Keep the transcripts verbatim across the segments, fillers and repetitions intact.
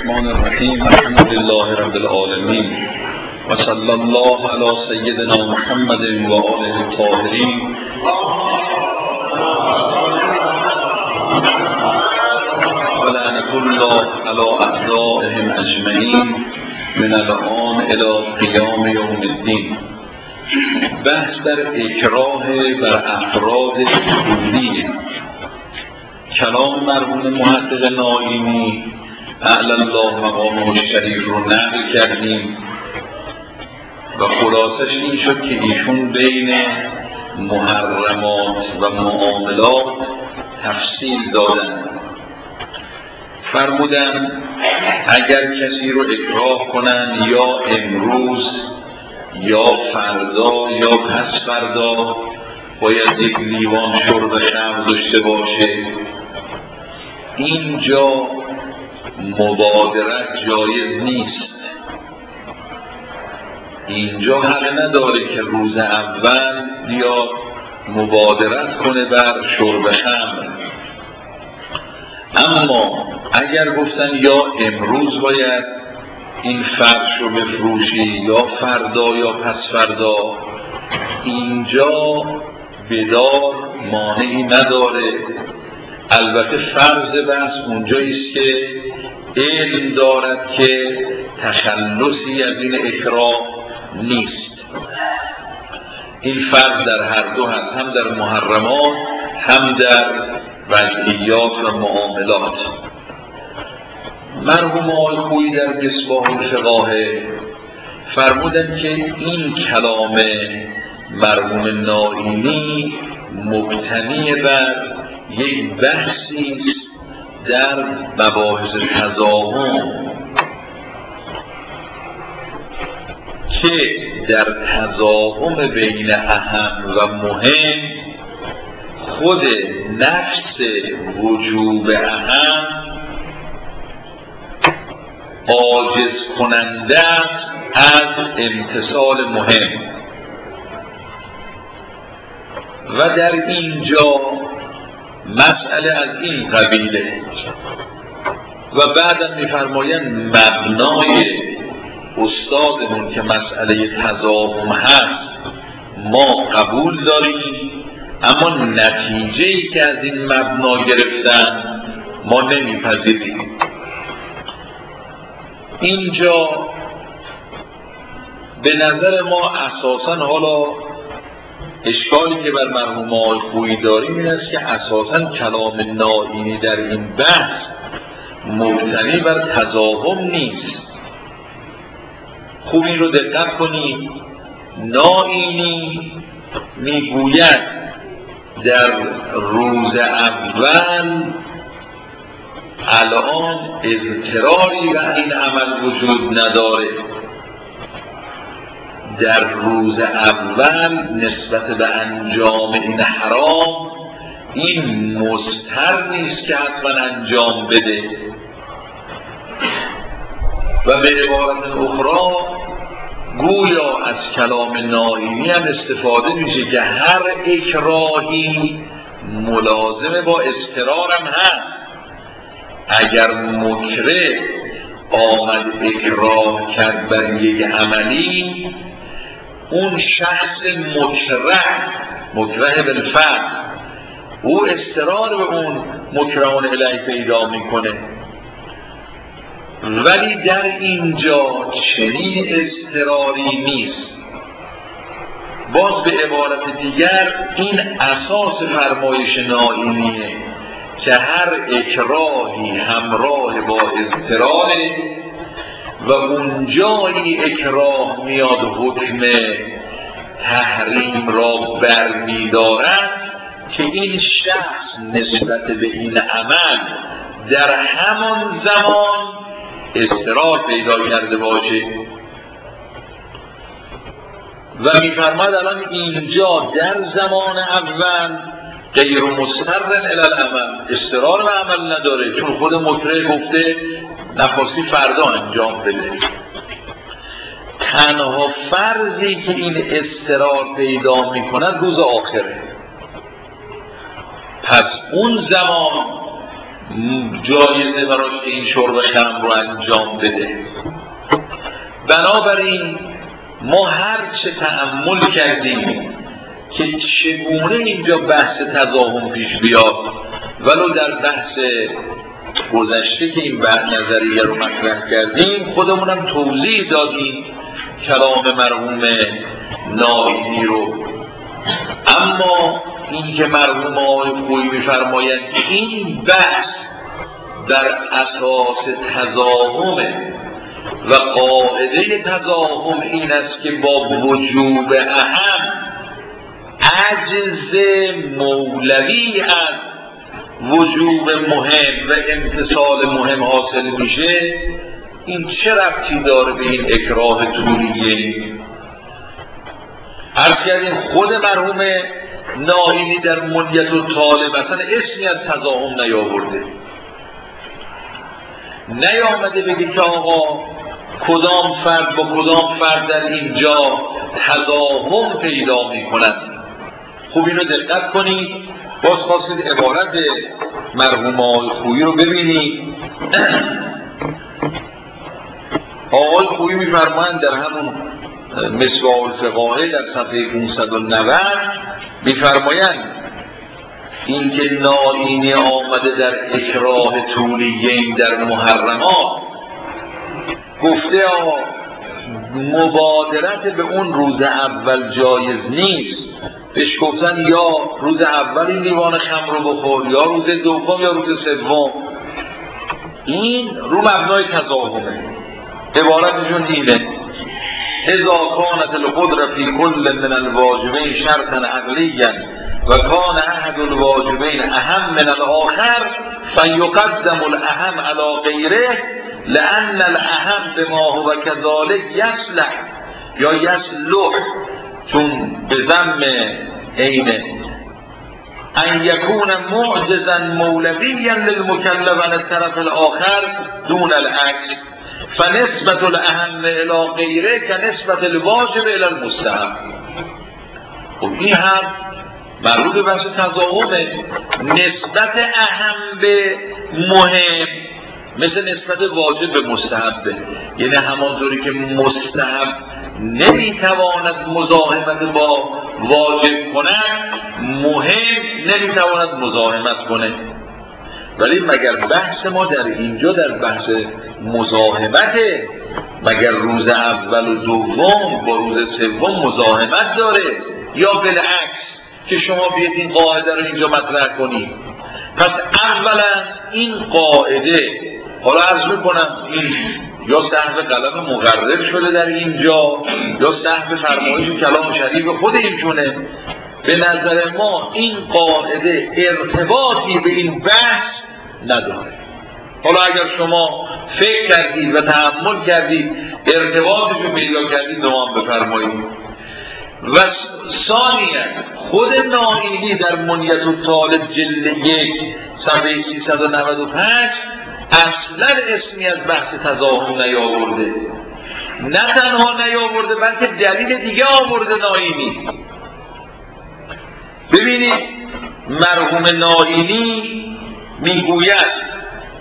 الرحمن الرحیم. الحمد لله رب العالمین و صلی الله علی سیدنا محمد و آله الطاهرین. و لعنة الله علی اعدائهم اجمعین من الآن الی قیام یوم الدین. بحث در اکراه بر افراد کلی. کلام مرحوم محقق نائینی اعلی الله مقامه الشریف رو نقل کردیم و خلاصش این شد که ایشون بین محرمات و معاملات تفصیل دادن. فرمودن اگر کسی رو اکراه کنن یا امروز یا فردا یا پس فردا باید یک لیوان شرب خمر داشته باشه، اینجا مبادرت جایز نیست. اینجا حق نداره که روز اول بیاد مبادرت کنه بر شرب خمر. اما اگر گفتن یا امروز باید این فرش رو بفروشی یا فردا یا پس فردا، اینجا بدار مانعی نداره. البته فرض بحث اونجاییست که علم دارد که تخلصی از این اکراه نیست. این فرض در هر دو هست، هم در محرمات هم در وجهیات و معاملات. مرحوم آقای خویی در مصباح الفقاهه فرمودن که این کلام مرحوم نائینی مبتنی بر یک بحثی در مباحث تضاهم که در تضاهم بین اهم و مهم خود نفس وجوب اهم عاجز کننده است از امتصال مهم. و در اینجا مسئله از این قبیله و بعدم می‌فرمایند مبنای استادمون که مسئله تضاهم هست ما قبول داریم، اما نتیجه‌ای که از این مبنا گرفتن ما نمیپذیریم. اینجا به نظر ما اساساً حالا اشکالی که بر مرحوم آقای خویی داریم این است که اساساً کلام نائینی در این بحث مبتنی بر تضاهم نیست. خوب این رو دقت کنید. نائینی میگوید در روز اول الان اضطراری و این عمل وجود نداره. در روز اول نسبت به انجام این حرام این مضطر نیست که حتما انجام بده. و به عبارت اخرى گویا از کلام نائینی هم استفاده میشه که هر اکراهی ملازم با اضطرار هم هست. اگر مکره آمد اکراه کرد بر یک عملی، اون شخص مکره مکره بالفعل او اضطرار به اون مکرهان الیه پیدا میکنه. ولی در اینجا چنین اضطراری نیست. باز به عبارت دیگر این اساس فرمایش نائینیه که هر اکراهی همراه با اضطراره و اونجایی اکراه میاد حکم تحریم را برمی‌دارد که این شخص نسبت به این عمل در همان زمان اضطرار پیدا کرده باشه. و می‌فرماید الان اینجا در زمان اول غیر مضطر الی العمل، اضطرار به عمل نداره، چون خود مکره گفته نخواستی فردا انجام بده. تنها فرضی که این اضطرار پیدا می‌کند روز آخره. پس اون زمان جایزه براش که این شرب خمر رو انجام بده. بنابراین ما هر چه تأمل کردیم که چگونه اینجا بحث تضاهم پیش بیاد، ولو در بحث گذشته که این بحث نظریه رو مطرح کردیم خودمونم توضیح دادیم کلام مرحوم نائینی رو. اما این که مرحوم آقای خویی می‌فرمایند که این بحث در اساس تضاهمه و قاعده تضاهم این است که با وجوب اهم عجز مولوی از وجوب مهم و امتصال مهم حاصل میشه، این چه ربطی داره به این اکراه طولیه؟ عرض کردیم خود مرحوم نائینی در منیت الطالب مثلا اسمی از تضاهم نیاورده، نیامده بگه که آقا کدام فرد با کدام فرد در اینجا تضاهم پیدا می کنند. خوب اینو دقت کنید، باز خواستید عبارت مرحوم آقای خویی رو ببینید. آقای خویی می‌فرمایند در همون مصباح الفقاهه در صفحه پانصد و نود می‌فرمایند اینکه نائینی آمده در اکراه طولیین در محرمات گفته آقا مبادرت به اون روز اول جایز نیست، بهش گفتن یا روز اول این لیوان خمر رو بخور یا روز دوم یا روز سوم. این رو مبنای تضاهمه. عبارتشون اینه: اذا كانت القدرة في كل من الواجبين شرطا عقليا وكان احد الواجبين اهم من الاخر فيقدم الاهم على غيره لان الاهم بما هو كذلك يصلح یا يصلح، چون به ضم عینه ان یکون معجزا مولویا للمکلف عن الطرف الاخر دون العکس فنسبت الاهم الى غیره كنسبت الواجب الى المستحب. خب این هم مربوط به بحث تضاهمه. نسبت اهم به مهم مثل نسبت واجب به مستحبه، یعنی همانطوری که مستحب نمیتواند مزاحمت با واجب کند، مهم نمیتواند مزاحمت کنه. ولی مگر بحث ما در اینجا در بحث مزاحمته؟ مگر روز اول و دوم با روز سوم مزاحمت داره یا بالعکس که شما بیاید این قاعده رو اینجا مطرح کنید؟ پس اولا این قاعده، حالا عرض میکنم این یا سهو قلم مقرر شده در اینجا یا سهو فرمایش کلام شریف خود ایشونه، به نظر ما این قاعده ارتباطی به این بحث نداره. حالا اگر شما فکر کردید و تأمل کردید ارتباطش رو پیدا کردید دوام بفرمایید. و ثانیاً خود نائینی در منیت الطالب جلد یک صفحه سیصد و نود و پنج اصلا اسمی از بحث تضاهم نیاورده. نه تنها نیاورده بلکه دلیل دیگه آورده نائینی. ببینید مرحوم نائینی میگوید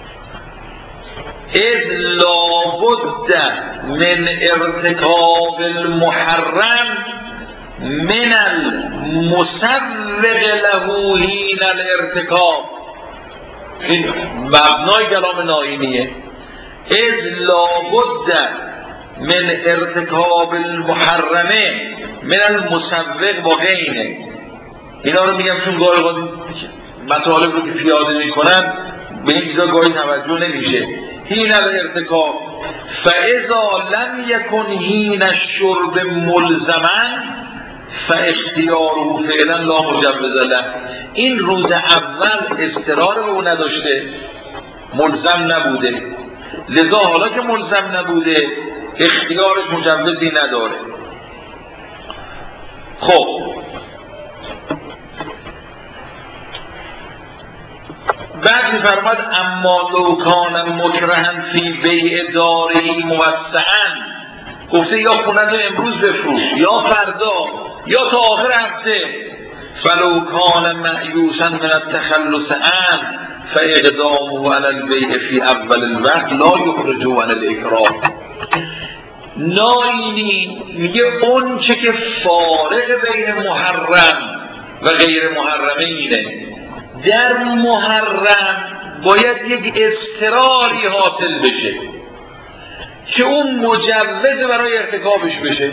اذ لابد من ارتکاب المحرم من المسوغ له حین الارتکاب. این مبنای کلام نائینیه. اذ لابد من ارتکاب المحرم من المسوغ با غینه. اینا رو میگم چون گاهی اوقات مطالب رو که پیاده میکنن به این چیزا گاهی توجه نمیشه. حین الارتکاب فاذا لم یکن حین الشرب ملزما فاختیاره فعلا لا مجوز له. این روز اول اضطرار به او نداشته، ملزم نبوده، لذا حالا که ملزم نبوده اختیارش مجوزی نداره. خب بعد می‌فرماد اما لو کان مکرها فی بیع داری موسعا، گفته یا خونت امروز بفروش یا فردا یا تا آخر هفته، فلو کان مأیوسا من التخلص عنه فاقدامه علی البیع فی اول الوقت لا یخرجه عن الاکراه. ناینی میگه اون چه که فارق بین محرم و غیر محرمینه، در محرم باید یک اضطراری حاصل بشه که اون مجوز برای ارتکابش بشه.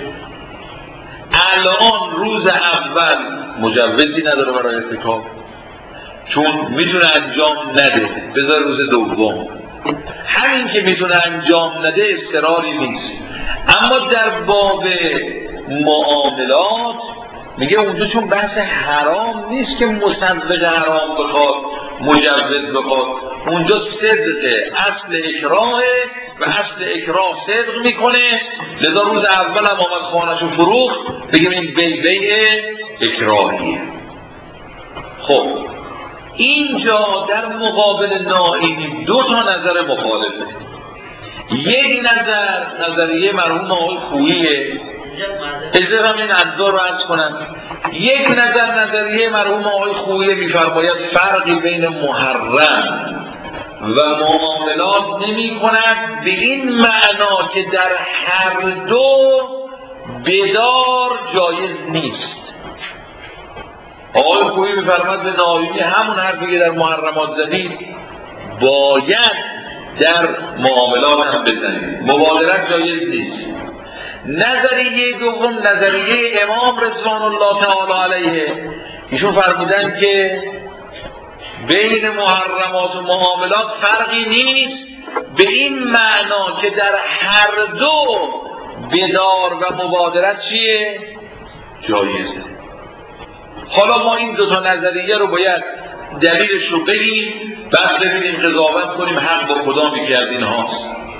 الان روز اول مجوزی نداره برای ارتکاب، چون میتونه انجام نده، بذار روز دوم. همین که میتونه انجام نده اضطراری نیست. اما در باب معاملات میگه اونجا چون بحث حرام نیست که مصدق حرام بخواد مجوز بخواد، اونجا صدقه اصل اکراهه و اصل اکراه صدق میکنه، لذا روز اول هم آمد خانه‌شو فروخت، بگیم این بی بیع اکراهیه. خب اینجا در مقابل ناینی دو تا نظر مخالفه. یک نظر نظریه مرحوم آقای خوییه، اجازه هم این ادعا رو عرض کنم. یک نظر نظریه مرحوم آقای خویی میفرماید فرقی بین محرم و معاملات نمی کند به این معنا که در هر دو بدار جایز نیست. آقای خویی میفرماید به ناینی همون حرفی که در محرمات زدید باید در معاملات هم بزنید، مبادرت جایز نیست. نظریه دوم نظریه امام رضوان الله تعالی علیه، ایشون فرمودن که بین محرمات و معاملات فرقی نیست به این معنا که در هر دو بدار و مبادرت چیه؟ جایزه. حالا ما این دو تا نظریه رو باید دلیلش رو بگیم، بعد ببینیم قضاوت کنیم حق با کدامی که از این هاست.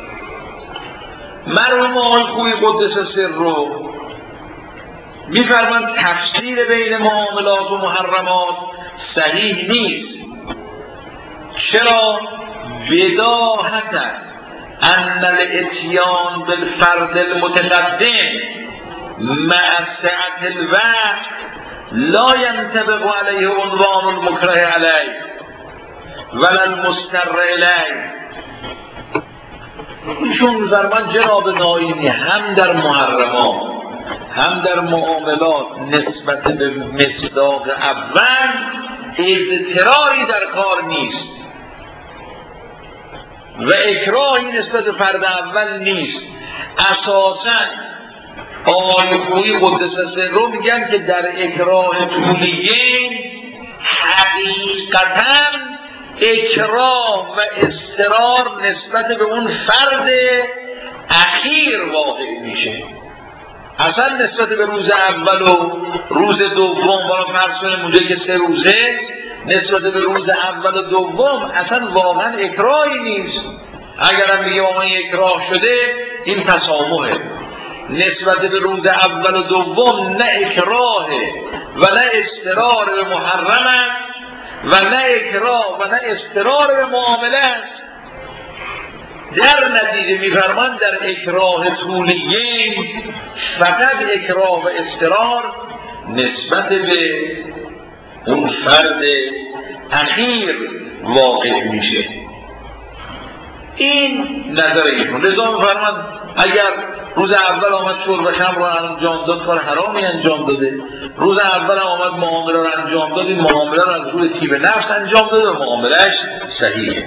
مرحوم آقای خویی قدس سر رو میفرمان تفسیر بین معاملات و محرمات صحیح نیست. چرا؟ بداهتا ان الاتیان بالفرد المتقدم مع سعة الوقت لا ينطبق علیه عنوان المکره علیه ولا المستر الیه. ایشون می‌فرمایند جناب ناینی هم در محرمات هم در معاملات نسبت به مصداق اول اضطراری در کار نیست و اکراهی نسبت فرد اول نیست. اساساً آقای خویی قدس سره میگن که در اکراه طولیین حقیقتاً اکراه و اضطرار نسبت به اون فرد اخیر واقع میشه. اصلا نسبت به روز اول و روز دوم، بالا فرض کنیم اونجایی که سه روزه، نسبت به روز اول و دوم اصلا واقعا اکراهی نیست. اگرم میگه واقعا اکراه شده این تسامحه. نسبت به روز اول و دوم نه اکراهه و نه اضطرار به محرم است و نه اکراه و نه اضطرار به معامله است. در نتیجه میفرمان در اکراه طولیین فقط اکراه و اضطرار نسبت به اون فرد اخیر واقع میشه. این نظر ایشون. لذا میفرمان اگر روز اول آمد شرب خمر رو انجام داد کار حرامی انجام داده، روز اول آمد معامله رو انجام داد این معامله رو از روی طیب نفس انجام داده و معاملهش صحیحه.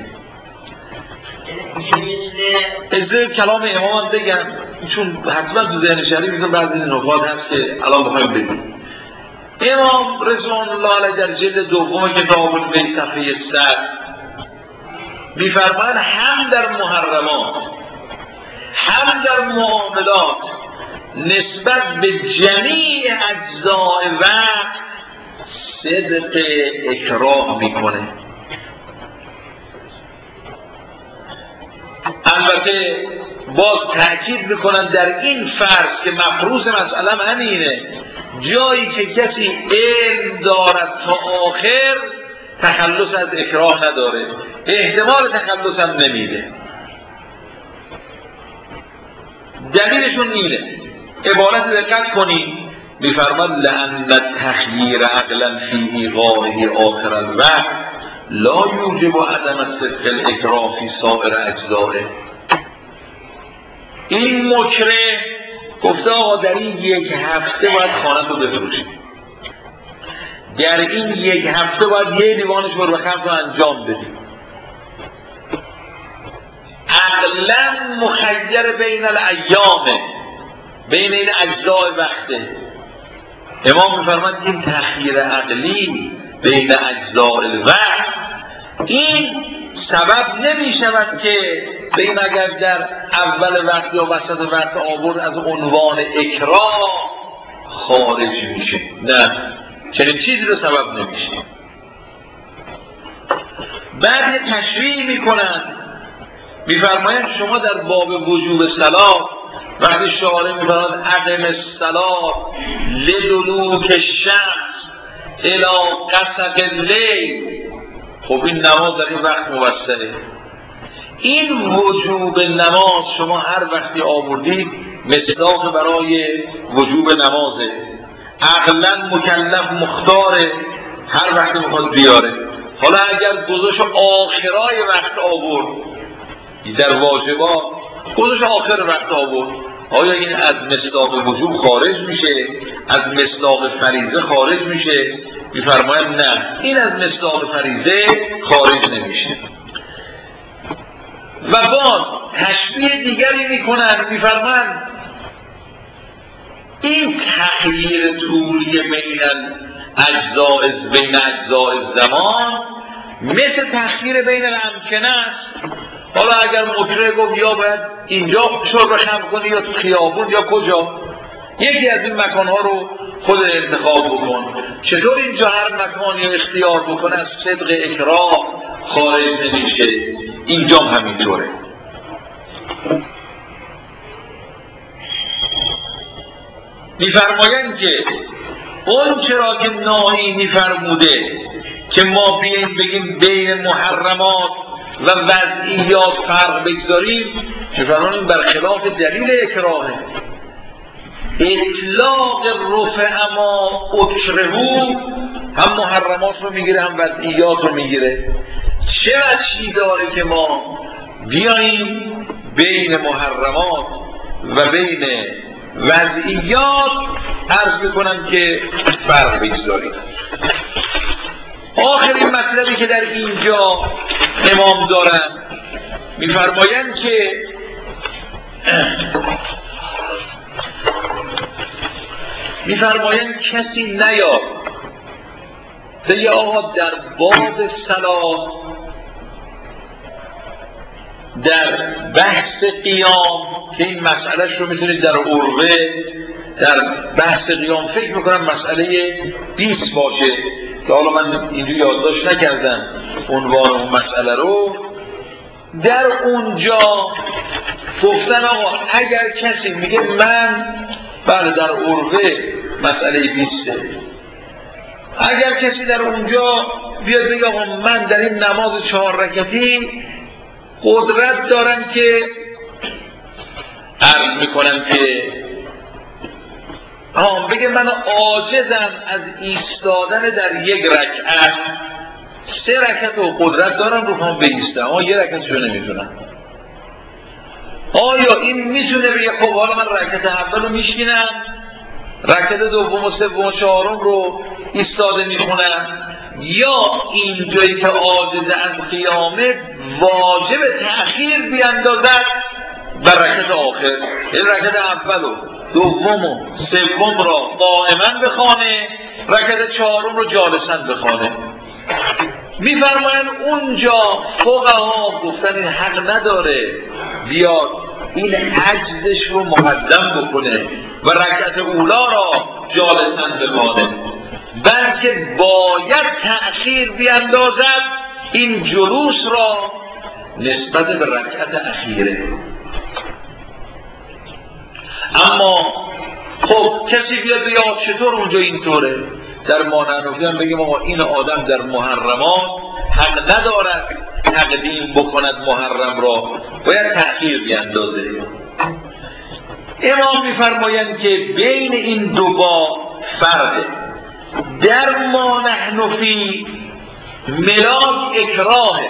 اجازه کلام امام بگم چون حتما تو ذهن شریف میتون بعضی نکات هست که الان بخوایم بگیم. امام رضوان الله علیه در جلد دوم کتاب البیع صفحه صد میفرمایند هم در محرمات هم در معاملات نسبت به جمیع اجزاء وقت صدق اکراه میکنه. البته باز تأکید میکنن در این فرض که مفروض مسئله همینه، جایی که کسی علم دارد تا آخر تخلص از اکراه نداره، احتمال تخلص هم نمیده. دلیلشون اینه، عبارت دقت کنید، میفرماد لأن التخییر عقلا فی ایقاعه آخر الوقت لا یوجب عدم الصدق الاکراه فی سایر اجزائه. این مکره گفته آقا در این یک هفته باید خانه رو بفروشید، در این یک هفته باید یه دیوانش رو رقم رو انجام بدید. عقلا مخیر بین الایامه، بین این اجزای وقته. امام میفرماید این تخییر عقلی بین اجزای الوقت این سبب نمی شود که بین اگر در اول وقت یا وسط وقت آورد از عنوان اکراه خارج میشه، نه، چنین چیزی رو سبب نمیشه. بعد یه تشریح میکنن، میفرمایند شما در باب وجوب صلات وقتی شارع میفرماید اقم الصلاه لدلوک الشمس الی غسق اللیل، خب این نماز در این وقت موثره. این وجوب نماز شما هر وقتی آوردید مصداق برای وجوب نمازه، عقلا مکلف مختاره هر وقتی میخواد بیاره. حالا اگر گذاشت آخرای وقت آورد در واجبات، گذاشت آخر وقت آورد، آیا این از مصداق وجوب خارج میشه؟ از مصداق فریضه خارج میشه؟ میفرماید نه، این از مصداق فریضه خارج نمیشه. و باز تشبیه دیگری میکنن، میفرماید این تغییر طولی بین اجزاء بین اجزاء زمان مثل تغییر بین الامکنه است. حالا اگر مکره گفت یا باید اینجا شرب خمر کنی یا تو خیابون یا کجا، یکی از این مکانها رو خود انتخاب بکن. چطور اینجا هر مکانی رو اختیار بکنه از صدق اکراه خارج نمیشه؟ اینجا همینطوره. میفرمایند که اون چرا که ناهی میفرموده که ما بیاییم بگیم بین محرمات و وضعیات فرق بگذاریم، میفرمایند برخلاف دلیل اکراهه. اطلاق رفع ما اکرهو هم محرمات رو میگیره هم وضعیات رو میگیره. چه وجهی داره که ما بیاییم بین محرمات و بین وضعیات عرض میکنم که فرق بگذاریم. آخرین مطلبی که در اینجا امام دارن میفرمایند که میفرمایند کسی نیاد دیگه آقا در باب صلات در بحث قیام که این مسئلهش رو میتونید در عروه در بحث قیام فکر میکنم مسئله بیست باشه که حالا من اینجا یادداشت نکردم عنوان اون مسئله رو. در اونجا گفتن آقا اگر کسی میگه من بله در عروه مسئله بیسته، اگر کسی در اونجا بیاد بگه آقا من در این نماز چهار رکعتی قدرت دارم که عرض میکنم که آم بگه من عاجزم از ایستادن در یک رکعت، سه رکعت و قدرت دارم رو هم بایستم اما یه رکعتشو نمیتونم، آیا این میتونه بگه خب حالا من رکعت اول رو میشینم، رکعت دوم و سوم و چهارم رو ایستاده میخونم، یا اینجایی که عاجز از قیامت واجب تأخیر بیاندازد بر رکعت آخر، این رکعت اول و دوم و سوم را قائما بخوانه، رکعت چهارم رو جالسا بخوانه. میفرمایند اونجا فقها گفتن این حق نداره بیاد این عجزش رو مقدم بکنه و رکعت اولا را جالسا بخوانه، بلکه باید تأخیر بیاندازد این جلوس را نسبت به رکعت اخیره. اما خب کسی بیاد بگه چطور اونجا اینطوره؟ در مانعنوفی هم بگیم آقا این آدم در محرمات حق ندارد تقدیم بکند محرم را، باید تأخیر بیاندازه. امام میفرمایند که بین این دو با فرقه. در مانعنوفی ملاک اکراهه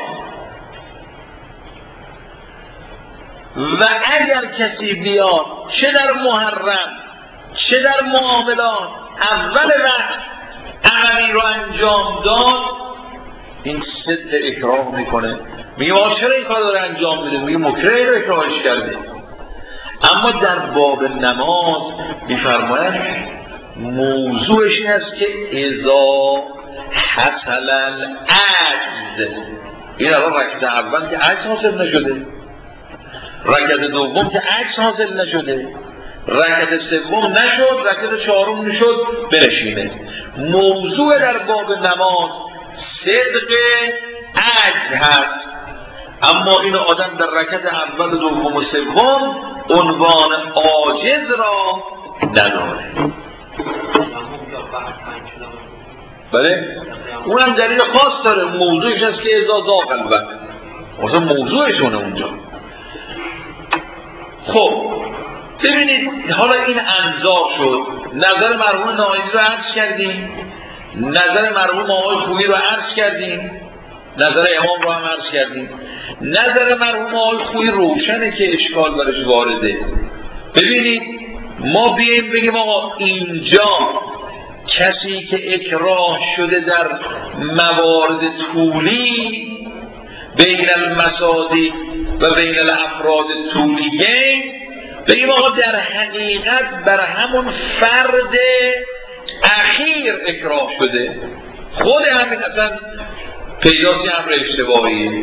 و اگر کسی بیاد چه در محرم چه در معاملات اول وقت عملی رو انجام داد، این ضد اکراه میکنه. میگه چرا این کار داره انجام میده؟ میگه مکره رو اکراهش کرده. اما در باب نماز میفرماید موضوعش این است که اذا حصل العجز، این الان رکعت اول که عجز حاصل نشده، رکعت دوم که عجز حاصل نشده، رکعت سوم نشد، رکعت چهارم نشد بنشینه. موضوع در باب نماز صدق عجز هست، اما این آدم در رکعت اول و دوم و سوم عنوان عاجز را نداره. بله اونم دلیل خاص داره، موضوعش هست که اذا ضاق الوقت، اصلا موضوعشونه اونجا. خب ببینید حالا این انظار شد، نظر مرحوم ناینی رو عرض کردیم، نظر مرحوم آقای خویی رو عرض کردیم، نظر امام رو هم عرض کردیم. نظر مرحوم آقای خویی روشنه که اشکال برش وارده. ببینید ما بیاییم بگیم آقا اینجا کسی که اکراه شده در موارد طولی بین المصادیق و بین الافراد طولیه، بگیم آقا در حقیقت بر همون فرد اخیر اکراه شده، خود همین اصلا پیداسی امر اشتباهی.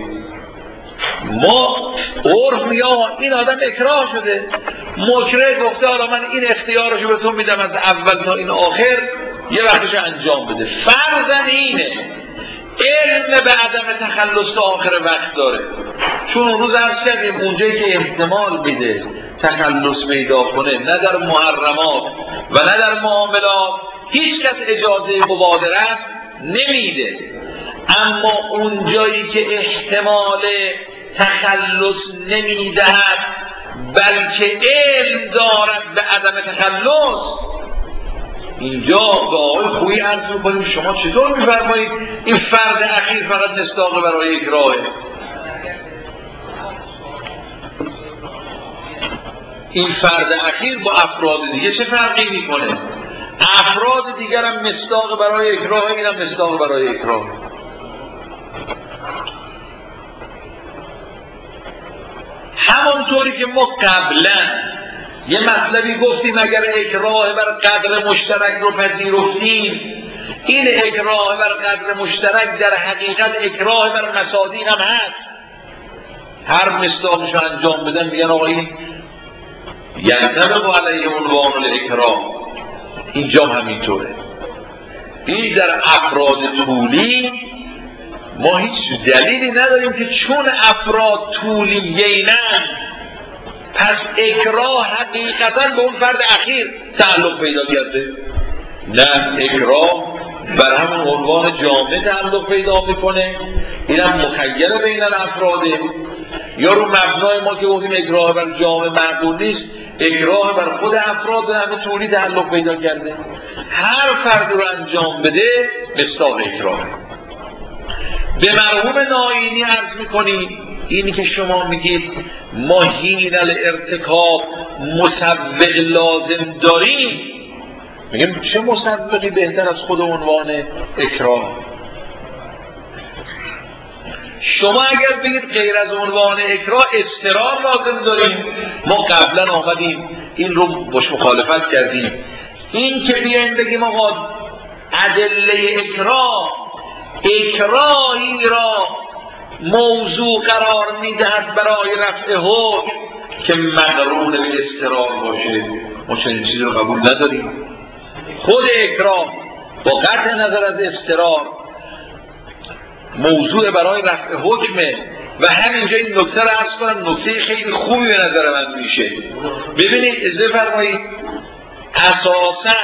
ما عرف میگه این آدم اکراه شده، مکره گفته حالا من این اختیارشو به تو میدم از اول تا این آخر یه وقتش انجام بده. فرضاً اینه علم به عدم تخلص تا آخر وقت داره، چون اون روز عرض کردیم اونجایی که احتمال میده تخلص پیدا کنه نه در محرمات و نه در معاملات هیچ کس اجازه مبادرت نمیده، اما اونجایی که احتمال تخلص نمیدهد بلکه علم دارد به عدم تخلص، اینجا به آقای خویی عرض میکنیم شما چطور میفرمایید این فرد اخیر فقط مصداق برای اکراهه؟ این فرد اخیر با افراد دیگه چه فرقی میکنه؟ افراد دیگر هم مصداق برای اکراه، این هم مصداق برای اکراه. همانطوری که ما قبلا یه مطلبی گفتیم اگر اکراه بر قدر مشترک رو پذیرفتیم، این اکراه بر قدر مشترک در حقیقت اکراه بر مصادیق هم هست. هر مصداقش رو انجام بدن میگن آقا این ینطبق علیه عنوان الاکراه. اینجا همینطوره. این در افراد طولی ما هیچ دلیلی نداریم که چون افراد طولیینن پس اکراه حقیقتا به اون فرد اخیر تعلق پیدا کرده. نه، اکراه بر همون عنوان جامع تعلق پیدا میکنه، اینم مخیر بین الافراده. یا رو مبنای ما که گفتیم اکراه بر جامع معقول نیست، اکراه بر خود افراد به همه طولی تعلق پیدا کرده. هر فرد رو انجام بده مصداق اکراه. به مرحوم ناینی عرض میکنیم اینی که شما میگید ما حین الارتکاب مسبق لازم داریم، میگیم چه مسبقی بهتر از خود عنوان اکراه؟ شما اگر بگید غیر از عنوان اکراه اضطرار لازم داریم، ما قبلا آمدیم این رو باش مخالفت کردیم. این که بیایم بگیم آقا ادله اکراه اکراهی را موضوع قرار میدهد برای رفع حکم که مقرون به اضطرار باشه، ما چنین چیزی رو قبول نداریم. خود اکراه با قطع نظر از اضطرار موضوع برای رفع حکمه. و همینجا این نکته رو عرض کنم، نکته خیلی خوبی به نظر من میشه. ببینید اجازه فرمایید، اساساً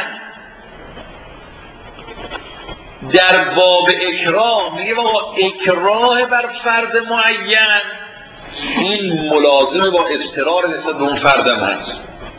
در باب اکراه میگه آقا اکراه بر فرد معین این ملازم با اضطرار نسبت به اون فردم هست.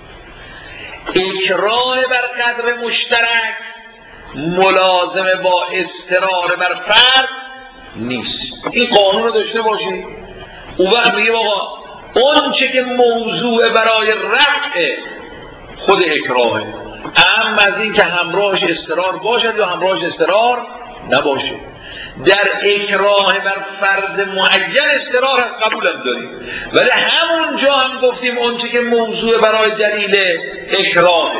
اکراه بر قدر مشترک ملازم با اضطرار بر فرد نیست. این قانون رو داشته باشید. اون وقت میگه آقا اون چه که موضوع برای رفع خود اکراهه، اما از این که همراهش اضطرار باشد یا همراهش اضطرار نباشه. در اکراه بر فرد معین اضطرار هست، قبولم داریم، ولی همونجا هم گفتیم اون چه که موضوع برای دلیل اکراهه.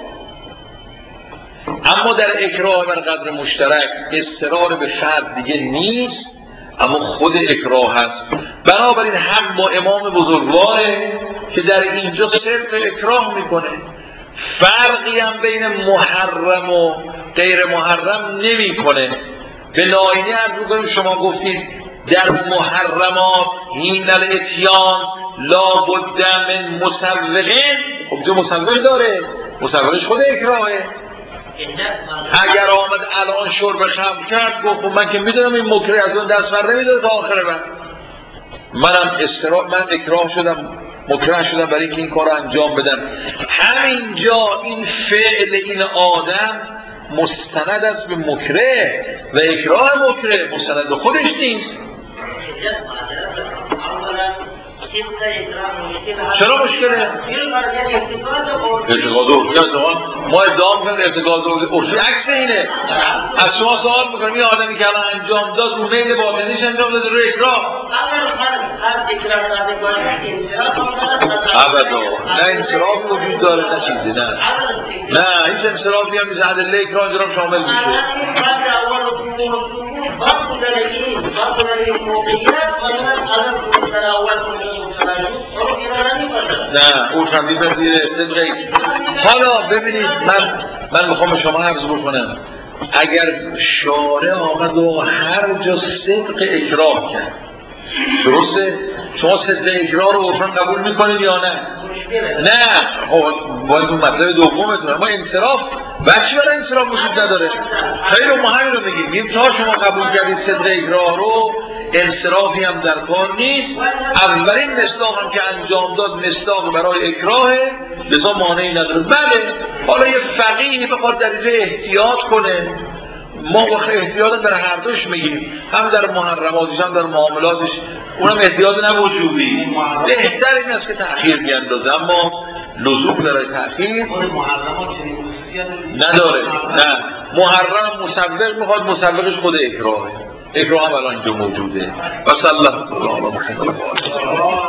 اما در اکراه بر قدر مشترک اضطرار به فرد دیگه نیست، اما خود اکراه هست. بنابراین هم با امام بزرگواره که در اینجا صرف اکراه میکنه، فرقی هم بین محرم و غیر محرم نمیکنه. به ناینی عرض میکنیم شما گفتید در محرمات هین الاتیان لا بد من مسوقین. خب جو مسوق داره، مسوقش خود اکراهه. اگر آمد الان شرب خمر کرد گفت من که میدونم این مکره از اون دست بر نمیداره تا آخر من منم استرا... من اکراه شدم، مکره شدم برای اینکه این کار رو انجام بدم. همینجا این فعل این آدم مستند است به مکره و اکراه مکره مستند به خودش نیست. چرا مشکله؟ ارتقاض عرفی از زمان ما ادعا میکنیم ارتقاض عرفی عکس اینه. از شما سوال میکنیم این آدمی که الان انجام داد رو میل باطنیش انجام داده رو اکراه؟ ابدا نه انصراف وجود داره نه چیزی، نه نه هیچ انصرافی هم نیست. ادله اکراه اینجا هم شامل میشه. نه او هم میپذیره صدقه. حالا ببینید من من میخوام به شما عرض بکنم اگر شارع آمد و هر جا صدق اکراه کرد، درسته؟ شما صدق اکراه رو عرفاً قبول میکنید یا نه؟ نه باید اون مطلب دومتونه. ما انصراف بچی برای انصراف وجود نداره. خیلی ما همین رو میگیم تا شما قبول کردید صدق اکراه رو انصرافی هم در کار نیست. اولین مصداق هم که انجام داد مصداق برای اکراهه، لذا مانعی نداره. بله حالا یه فقیه بخواد در اینجا احتیاط کنه، ما با احتیاط در هر دوش میگیم، هم در محرماتش هم در معاملاتش، اونم احتیاط نه وجوبی. بهتر این است که تأخیر بیندازه، اما لزوم برای تأخیر نداره. نه محرم مسوق میخواد، مسوقش خود اکراهه. اکراه هم الان اینجا موجوده. و صلی الله علیه و سلم.